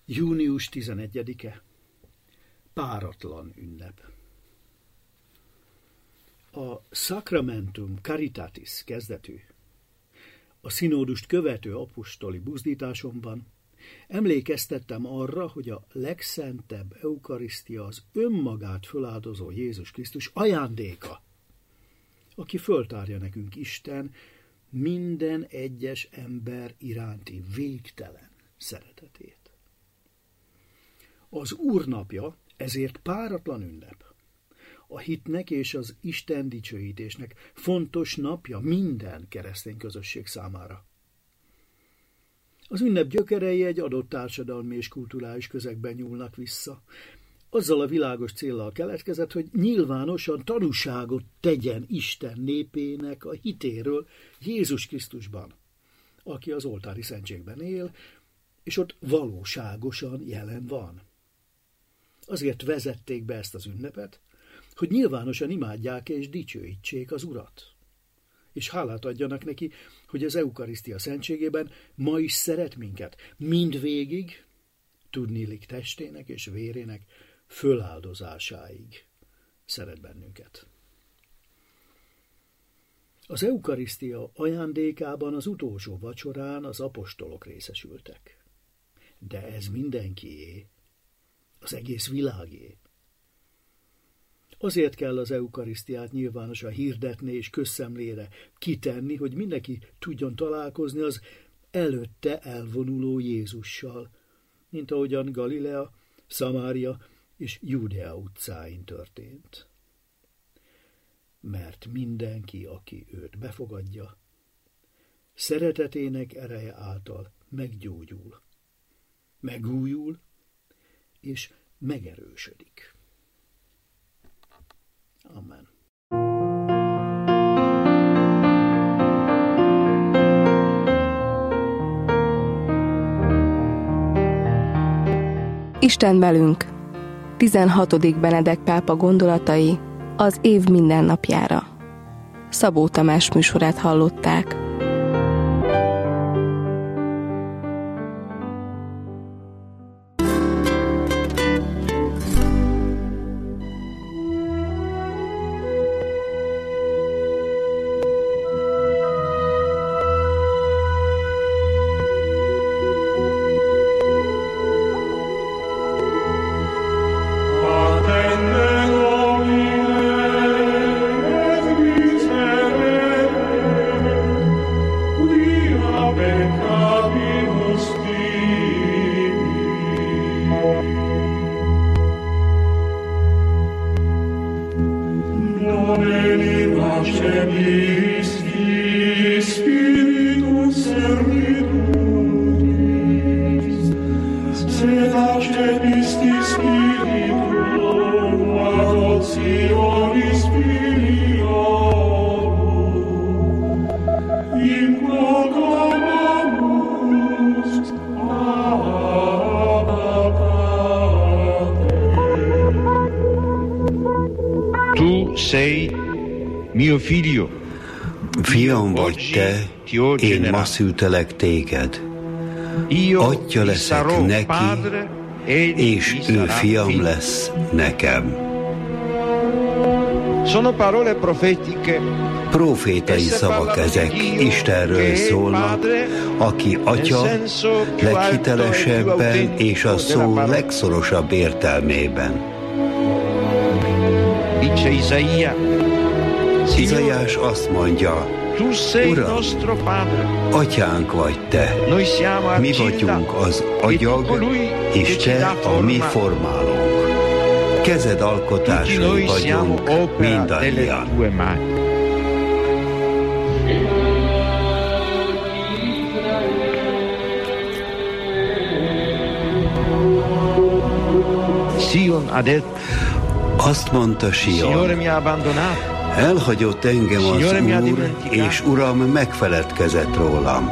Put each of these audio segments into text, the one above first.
Június 11-e. Páratlan ünnep. A Sacramentum Caritatis kezdetű, a színódust követő apostoli buzdításomban emlékeztettem arra, hogy a legszentebb eukarisztia az önmagát föláldozó Jézus Krisztus ajándéka, aki föltárja nekünk Isten minden egyes ember iránti végtelen szeretetét. Az Úr napja ezért páratlan ünnep. A hitnek és az Isten dicsőítésnek fontos napja minden keresztény közösség számára. Az ünnep gyökerei egy adott társadalmi és kulturális közegben nyúlnak vissza. Azzal a világos céllal keletkezett, hogy nyilvánosan tanúságot tegyen Isten népének a hitéről Jézus Krisztusban, aki az oltári szentségben él, és ott valóságosan jelen van. Azért vezették be ezt az ünnepet, hogy nyilvánosan imádják és dicsőítsék az Urat, és hálát adjanak neki, hogy az eukarisztia szentségében ma is szeret minket, mindvégig, tudniillik testének és vérének föláldozásáig szeret bennünket. Az eukarisztia ajándékában az utolsó vacsorán az apostolok részesültek. De ez mindenkié, az egész világé. Azért kell az eukarisztiát nyilvánosan hirdetni és közszemlére kitenni, hogy mindenki tudjon találkozni az előtte elvonuló Jézussal, mint ahogyan Galilea, Szamária és Júdea utcáin történt. Mert mindenki, aki őt befogadja, szeretetének ereje által meggyógyul, megújul és megerősödik. Amen. Isten velünk. 16. Benedek pápa gondolatai az év mindennapjára. Szabó Tamás műsorát hallották. Fiam vagy te, én ma szültelek téged. Atya leszek neki, és ő fiam lesz nekem. Profétai szavak ezek, Istenről szólnak, aki Atya leghitelesebben és a szó legszorosabb értelmében. Izaiás azt mondja, Uram, Atyánk vagy te, mi vagyunk az agyag, és te a mi formálónk. Kezed alkotásai vagyunk mindannyian. Azt mondta Sion, elhagyott engem az Úr, és Uram megfeledkezett rólam.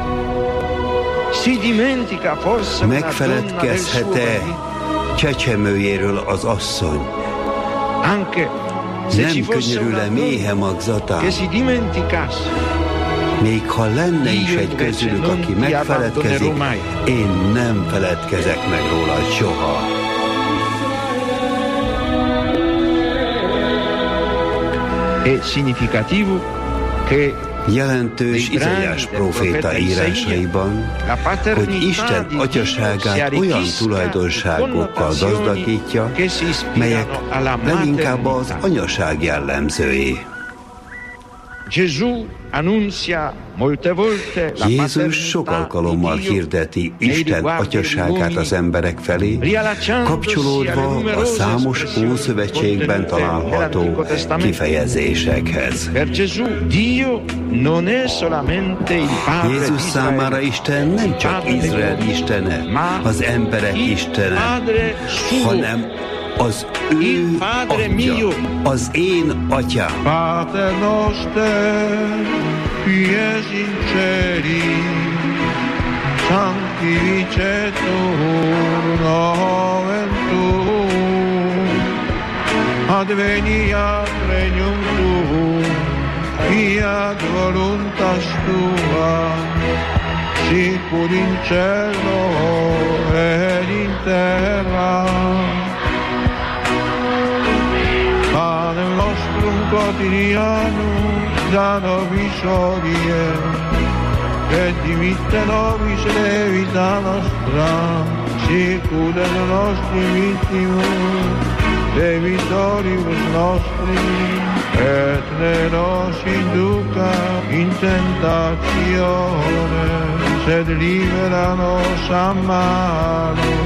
Megfeledkezhet-e csecsemőjéről az asszony? Nem könyörül-e méhe magzatán? Még ha lenne is egy közülük, aki megfeledkezik, én nem feledkezek meg rólad soha. Jelentős Izaiás próféta írásaiban, hogy Isten atyaságát olyan tulajdonságokkal gazdagítja, melyek leginkább az anyaság jellemzői. Jézus sok alkalommal hirdeti Isten atyaságát az emberek felé, kapcsolódva a számos Ószövetségben található kifejezésekhez. Jézus számára Isten nem csak Izrael istene, az emberek istene, hanem az ő atya, az én atyám. Pater noster, qui es in celi, sanctificetur nomen tuum, adveniat regnum tuum, fiat voluntas tua, sicur in cielo et in terra. Panem nostrum quotidianum da nobis hodie, et dimitte nobis debita nostra, sicut et nostri vittimus debitoribus nostri, et ne nos induca in tentatione, sed libera nos a malo.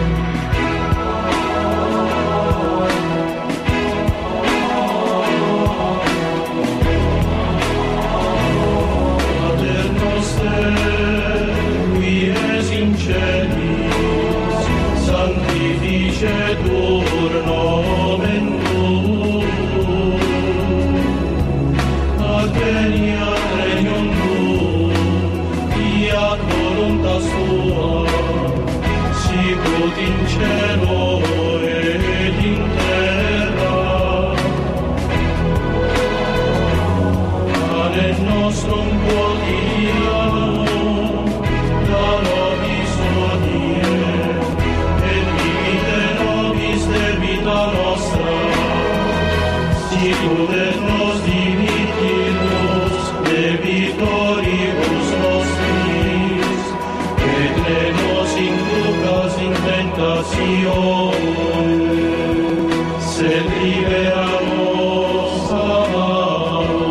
Sanctificetur nomen tuum, adveniat regnum tuum, fiat voluntas tua, sicut in cielo et in terra. Panem nostrum quotidianum da nobis hodie, debita nostra, sicut et nos dimittimus debitoribus nostris, et ne nos inducas in tentatione, sed libera nos a malo.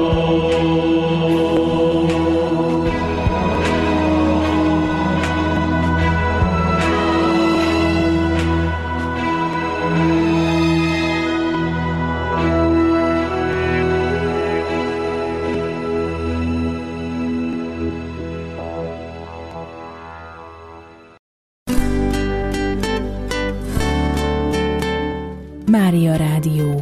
Mária Rádió.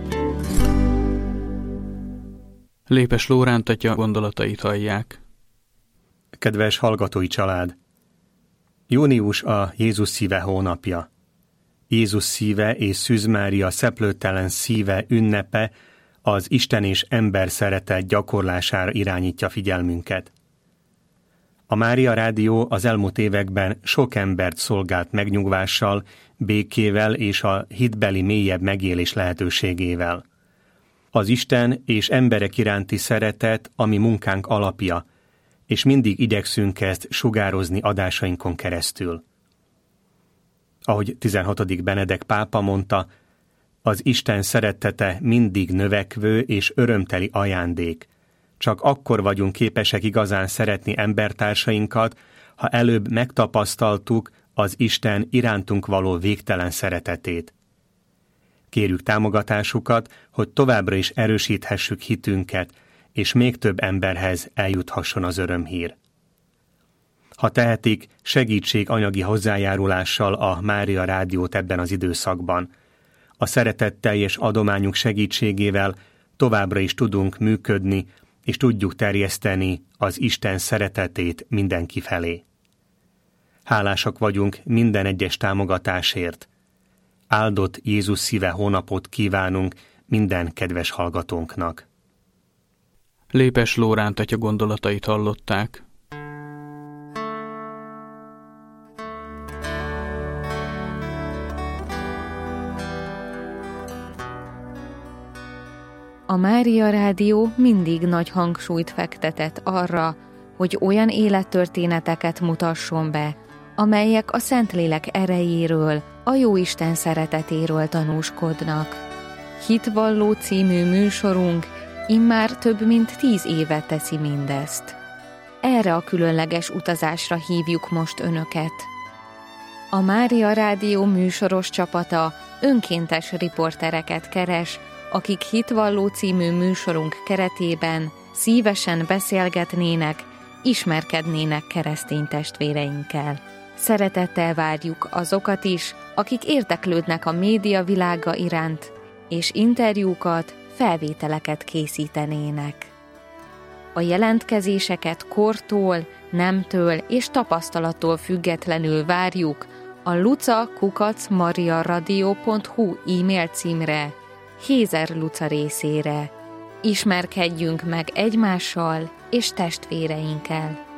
Lépes Lóránt atya gondolatait hallják. Kedves hallgatói család! Június a Jézus szíve hónapja. Jézus szíve és Szűz Mária szeplőtelen szíve ünnepe az Isten és ember szeretet gyakorlására irányítja figyelmünket. A Mária Rádió az elmúlt években sok embert szolgált megnyugvással, békével és a hitbeli mélyebb megélés lehetőségével. Az Isten és emberek iránti szeretet a mi munkánk alapja, és mindig igyekszünk ezt sugározni adásainkon keresztül. Ahogy 16. Benedek pápa mondta, az Isten szeretete mindig növekvő és örömteli ajándék. Csak akkor vagyunk képesek igazán szeretni embertársainkat, ha előbb megtapasztaltuk az Isten irántunk való végtelen szeretetét. Kérjük támogatásukat, hogy továbbra is erősíthessük hitünket, és még több emberhez eljuthasson az örömhír. Ha tehetik, segítség anyagi hozzájárulással a Mária Rádiót ebben az időszakban. A szeretetteljes adományunk segítségével továbbra is tudunk működni, és tudjuk terjeszteni az Isten szeretetét mindenki felé. Hálásak vagyunk minden egyes támogatásért. Áldott Jézus szíve hónapot kívánunk minden kedves hallgatónknak. Lépes Lóránt atya gondolatait hallották. A Mária Rádió mindig nagy hangsúlyt fektetett arra, hogy olyan élettörténeteket mutasson be, amelyek a Szentlélek erejéről, a Jóisten szeretetéről tanúskodnak. Hitvalló című műsorunk immár több mint 10 éve teszi mindezt. Erre a különleges utazásra hívjuk most önöket. A Mária Rádió műsoros csapata önkéntes riportereket keres, akik Hitvalló című műsorunk keretében szívesen beszélgetnének, ismerkednének keresztény testvéreinkkel. Szeretettel várjuk azokat is, akik érdeklődnek a média világa iránt, és interjúkat, felvételeket készítenének. A jelentkezéseket kortól, nemtől és tapasztalattól függetlenül várjuk a luca@mariaradio.hu e-mail címre, Hézer Luca részére. Ismerkedjünk meg egymással és testvéreinkkel.